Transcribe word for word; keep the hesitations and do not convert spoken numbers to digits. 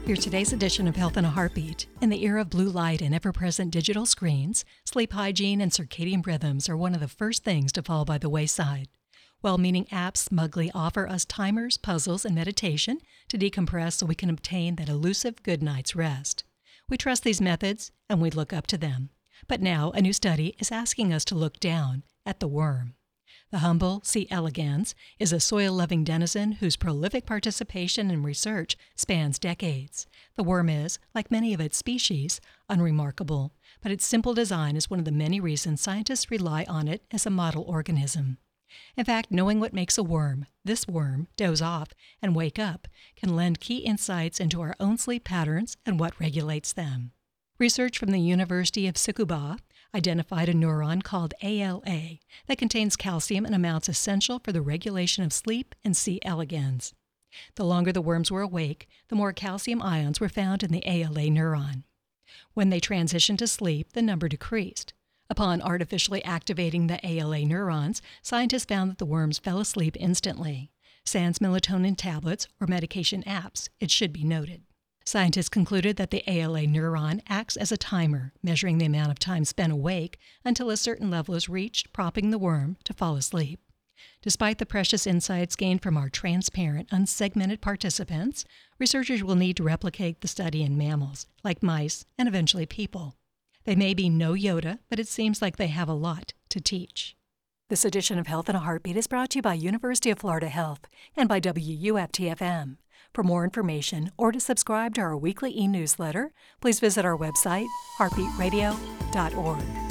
Here's today's edition of Health in a Heartbeat. In the era of blue light and ever-present digital screens, sleep hygiene and circadian rhythms are one of the first things to fall by the wayside. Well-meaning apps smugly offer us timers, puzzles, and meditation to decompress so we can obtain that elusive good night's rest. We trust these methods, and we look up to them. But now, a new study is asking us to look down at the worm. The humble C. elegans is a soil-loving denizen whose prolific participation in research spans decades. The worm is, like many of its species, unremarkable, but its simple design is one of the many reasons scientists rely on it as a model organism. In fact, knowing what makes a worm, this worm, doze off and wake up, can lend key insights into our own sleep patterns and what regulates them. Research from the University of Tsukuba identified a neuron called A L A that contains calcium in amounts essential for the regulation of sleep in C. elegans. The longer the worms were awake, the more calcium ions were found in the A L A neuron. When they transitioned to sleep, the number decreased. Upon artificially activating the A L A neurons, scientists found that the worms fell asleep instantly. Sans melatonin tablets or medication apps, it should be noted. Scientists concluded that the A L A neuron acts as a timer, measuring the amount of time spent awake until a certain level is reached, prompting the worm to fall asleep. Despite the precious insights gained from our transparent, unsegmented participants, researchers will need to replicate the study in mammals, like mice and eventually people. They may be no Yoda, but it seems like they have a lot to teach. This edition of Health in a Heartbeat is brought to you by University of Florida Health and by W U F T F M. For more information or to subscribe to our weekly e-newsletter, please visit our website, heartbeat radio dot org.